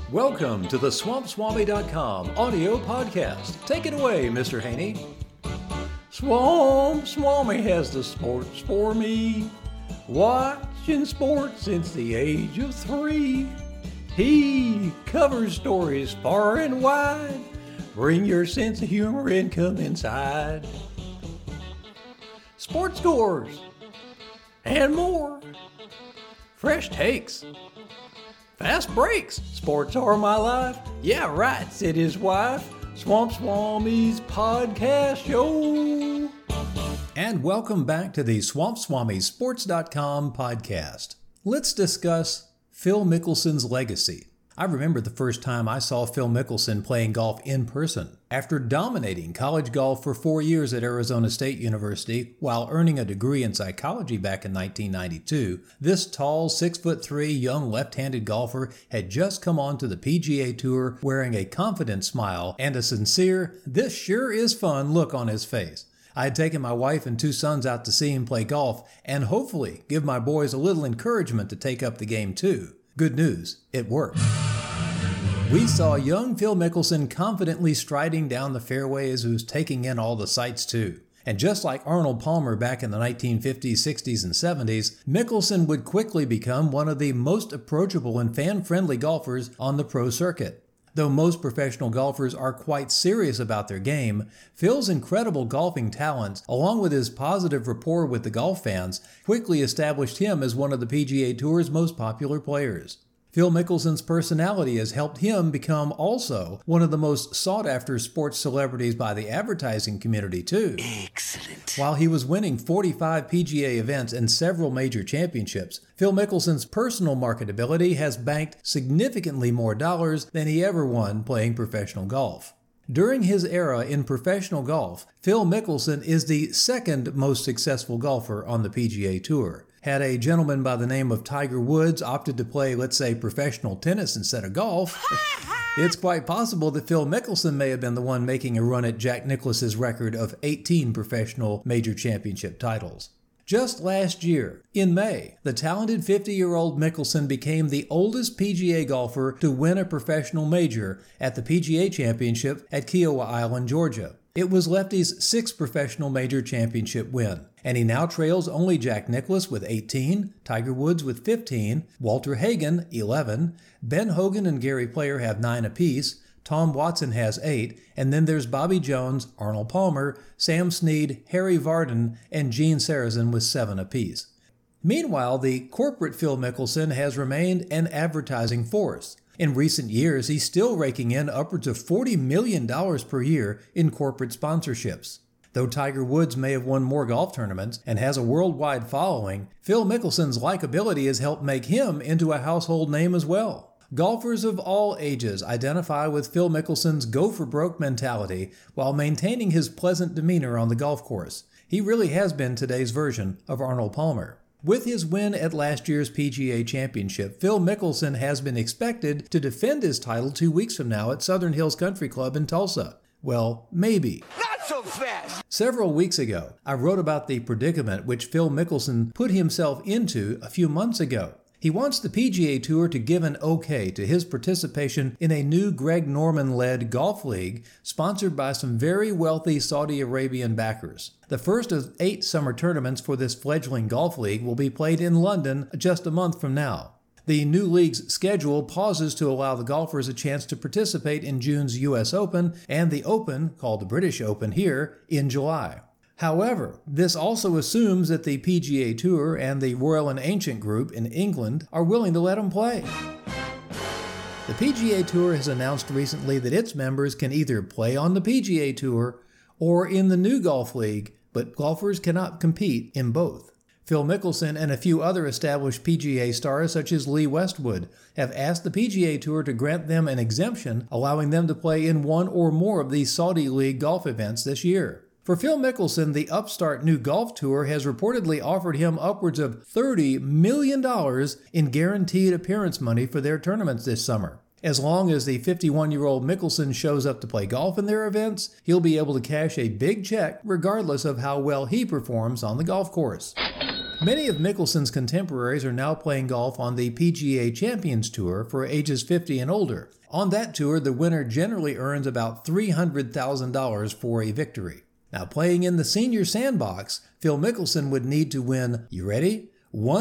Welcome to the SwampSwami.com audio podcast. Take it away, Mr. Haney. Swamp Swami has the sports for me. Watching sports since the age of 3. He covers stories far and wide. Bring your sense of humor and come inside. Sports scores and more. Fresh takes. Fast breaks. Sports are my life. Yeah, right, said his wife. Swamp Swami's podcast show. And welcome back to the SwampSwamiSports.com podcast. Let's discuss Phil Mickelson's legacy. I remember the first time I saw Phil Mickelson playing golf in person. After dominating college golf for 4 years at Arizona State University while earning a degree in psychology back in 1992, this tall 6'3" young left-handed golfer had just come onto the PGA Tour wearing a confident smile and a sincere, "this sure is fun" look on his face. I had taken my wife and 2 sons out to see him play golf and hopefully give my boys a little encouragement to take up the game too. Good news, it worked. We saw young Phil Mickelson confidently striding down the fairways who's taking in all the sights too. And just like Arnold Palmer back in the 1950s, 60s, and 70s, Mickelson would quickly become one of the most approachable and fan-friendly golfers on the pro circuit. Though most professional golfers are quite serious about their game, Phil's incredible golfing talents, along with his positive rapport with the golf fans, quickly established him as one of the PGA Tour's most popular players. Phil Mickelson's personality has helped him become also one of the most sought-after sports celebrities by the advertising community, too. Excellent. While he was winning 45 PGA events and several major championships, Phil Mickelson's personal marketability has banked significantly more dollars than he ever won playing professional golf. During his era in professional golf, Phil Mickelson is the second most successful golfer on the PGA Tour. Had a gentleman by the name of Tiger Woods opted to play, let's say, professional tennis instead of golf, it's quite possible that Phil Mickelson may have been the one making a run at Jack Nicklaus's record of 18 professional major championship titles. Just last year, in May, the talented 50-year-old Mickelson became the oldest PGA golfer to win a professional major at the PGA Championship at Kiowa Island, Georgia. It was Lefty's 6th professional major championship win, and he now trails only Jack Nicklaus with 18, Tiger Woods with 15, Walter Hagen 11, Ben Hogan and Gary Player have 9 apiece, Tom Watson has 8, and then there's Bobby Jones, Arnold Palmer, Sam Snead, Harry Vardon, and Gene Sarazen with 7 apiece. Meanwhile, the corporate Phil Mickelson has remained an advertising force. In recent years, he's still raking in upwards of $40 million per year in corporate sponsorships. Though Tiger Woods may have won more golf tournaments and has a worldwide following, Phil Mickelson's likability has helped make him into a household name as well. Golfers of all ages identify with Phil Mickelson's go-for-broke mentality while maintaining his pleasant demeanor on the golf course. He really has been today's version of Arnold Palmer. With his win at last year's PGA Championship, Phil Mickelson has been expected to defend his title 2 weeks from now at Southern Hills Country Club in Tulsa. Well, maybe. Not so fast! Several weeks ago, I wrote about the predicament which Phil Mickelson put himself into a few months ago. He wants the PGA Tour to give an okay to his participation in a new Greg Norman-led golf league sponsored by some very wealthy Saudi Arabian backers. The first of 8 summer tournaments for this fledgling golf league will be played in London just a month from now. The new league's schedule pauses to allow the golfers a chance to participate in June's US Open and the Open, called the British Open here, in July. However, this also assumes that the PGA Tour and the Royal and Ancient Group in England are willing to let him play. The PGA Tour has announced recently that its members can either play on the PGA Tour or in the new golf league, but golfers cannot compete in both. Phil Mickelson and a few other established PGA stars such as Lee Westwood have asked the PGA Tour to grant them an exemption, allowing them to play in one or more of these Saudi League golf events this year. For Phil Mickelson, the upstart new golf tour has reportedly offered him upwards of $30 million in guaranteed appearance money for their tournaments this summer. As long as the 51-year-old Mickelson shows up to play golf in their events, he'll be able to cash a big check regardless of how well he performs on the golf course. Many of Mickelson's contemporaries are now playing golf on the PGA Champions Tour for ages 50 and older. On that tour, the winner generally earns about $300,000 for a victory. Now, playing in the senior sandbox, Phil Mickelson would need to win, you ready?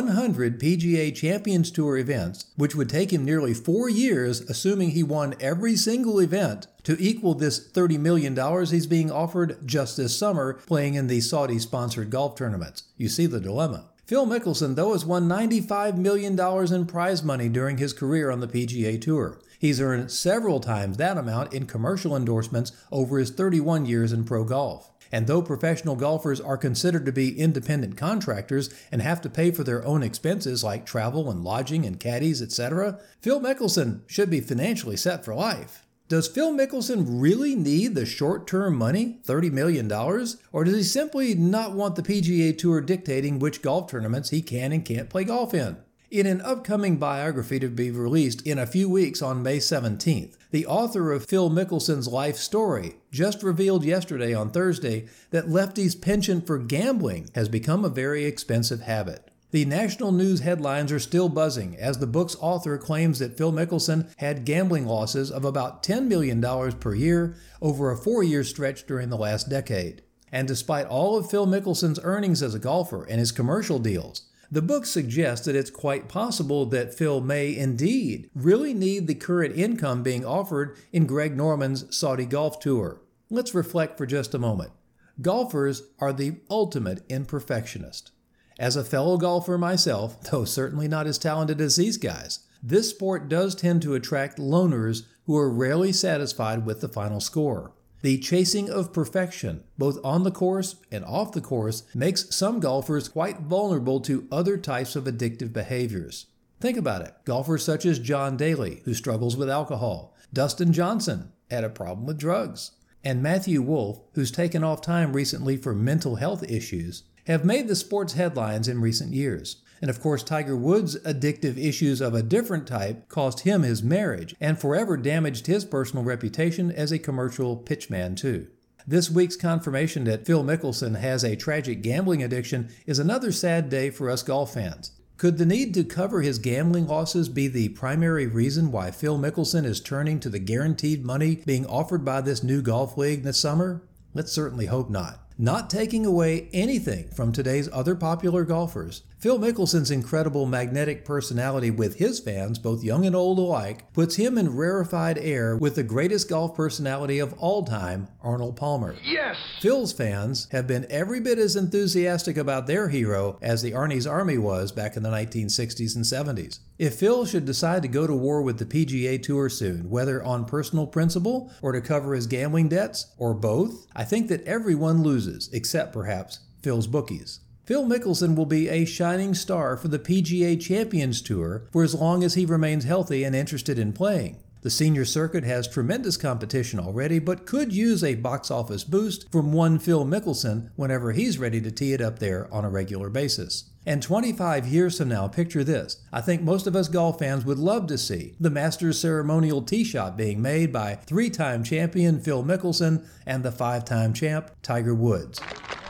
100 PGA Champions Tour events, which would take him nearly 4 years, assuming he won every single event, to equal this $30 million he's being offered just this summer playing in the Saudi-sponsored golf tournaments. You see the dilemma. Phil Mickelson, though, has won $95 million in prize money during his career on the PGA Tour. He's earned several times that amount in commercial endorsements over his 31 years in pro golf. And though professional golfers are considered to be independent contractors and have to pay for their own expenses like travel and lodging and caddies, etc., Phil Mickelson should be financially set for life. Does Phil Mickelson really need the short-term money, $30 million, or does he simply not want the PGA Tour dictating which golf tournaments he can and can't play golf in? In an upcoming biography to be released in a few weeks on May 17th, the author of Phil Mickelson's life story just revealed yesterday on Thursday that Lefty's penchant for gambling has become a very expensive habit. The national news headlines are still buzzing as the book's author claims that Phil Mickelson had gambling losses of about $10 million per year over a 4-year stretch during the last decade. And despite all of Phil Mickelson's earnings as a golfer and his commercial deals, the book suggests that it's quite possible that Phil may indeed really need the current income being offered in Greg Norman's Saudi Golf Tour. Let's reflect for just a moment. Golfers are the ultimate imperfectionist. As a fellow golfer myself, though certainly not as talented as these guys, this sport does tend to attract loners who are rarely satisfied with the final score. The chasing of perfection, both on the course and off the course, makes some golfers quite vulnerable to other types of addictive behaviors. Think about it. Golfers such as John Daly, who struggles with alcohol, Dustin Johnson had a problem with drugs, and Matthew Wolff, who's taken off time recently for mental health issues, have made the sport's headlines in recent years. And of course, Tiger Woods' addictive issues of a different type cost him his marriage and forever damaged his personal reputation as a commercial pitchman too. This week's confirmation that Phil Mickelson has a tragic gambling addiction is another sad day for us golf fans. Could the need to cover his gambling losses be the primary reason why Phil Mickelson is turning to the guaranteed money being offered by this new golf league this summer? Let's certainly hope not. Not taking away anything from today's other popular golfers, Phil Mickelson's incredible magnetic personality with his fans, both young and old alike, puts him in rarefied air with the greatest golf personality of all time, Arnold Palmer. Yes! Phil's fans have been every bit as enthusiastic about their hero as the Arnie's Army was back in the 1960s and 70s. If Phil should decide to go to war with the PGA Tour soon, whether on personal principle or to cover his gambling debts, or both, I think that everyone loses, except perhaps Phil's bookies. Phil Mickelson will be a shining star for the PGA Champions Tour for as long as he remains healthy and interested in playing. The senior circuit has tremendous competition already, but could use a box office boost from one Phil Mickelson whenever he's ready to tee it up there on a regular basis. And 25 years from now, picture this. I think most of us golf fans would love to see the Masters ceremonial tee shot being made by 3-time champion Phil Mickelson and the 5-time champ Tiger Woods.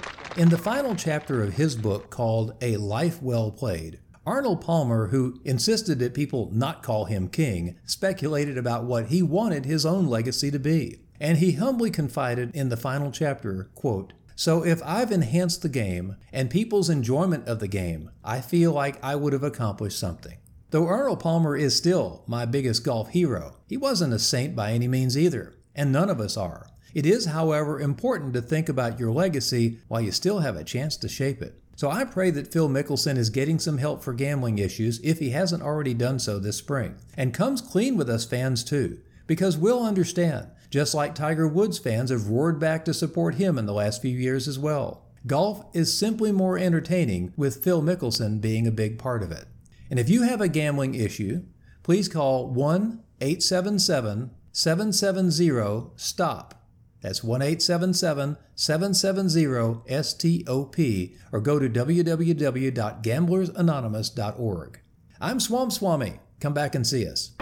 In the final chapter of his book called A Life Well Played, Arnold Palmer, who insisted that people not call him king, speculated about what he wanted his own legacy to be. And he humbly confided in the final chapter, quote, "So if I've enhanced the game and people's enjoyment of the game, I feel like I would have accomplished something." Though Arnold Palmer is still my biggest golf hero, he wasn't a saint by any means either, and none of us are. It is, however, important to think about your legacy while you still have a chance to shape it. So I pray that Phil Mickelson is getting some help for gambling issues if he hasn't already done so this spring, and comes clean with us fans too, because we'll understand, just like Tiger Woods fans have roared back to support him in the last few years as well. Golf is simply more entertaining with Phil Mickelson being a big part of it. And if you have a gambling issue, please call 1-877-770-STOP. That's 1-877-770-STOP, or go to www.gamblersanonymous.org. I'm Swamp Swami. Come back and see us.